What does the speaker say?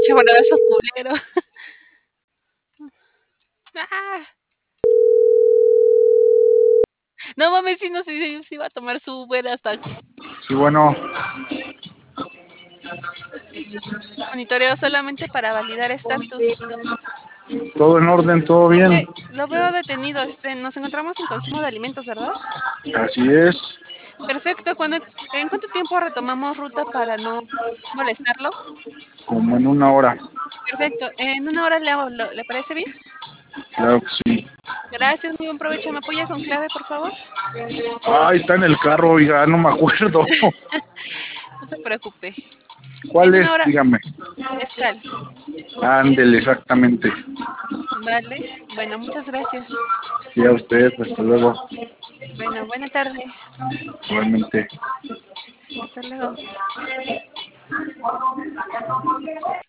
pinche brazo culero. Ah, no mames, si no sé si se iba a tomar su Uber hasta aquí. Sí, bueno, Monitoreo solamente para validar estatus. todo en orden, todo bien. Lo veo detenido. Nos encontramos en consumo de alimentos, ¿verdad? Así es, Perfecto. ¿En cuánto tiempo retomamos ruta para no molestarlo? como en una hora. Perfecto. En una hora le hago. ¿Le parece bien? Claro que sí. Gracias, muy buen provecho. ¿Me apoya con clave, por favor? Ay, está en el carro, oiga, no me acuerdo. No se preocupe. ¿Cuál En una es? hora, Dígame. mezcal. Ándele, exactamente. Vale. Bueno, muchas gracias. Y a usted, hasta luego. Bueno, buena tarde. Igualmente. Hasta luego.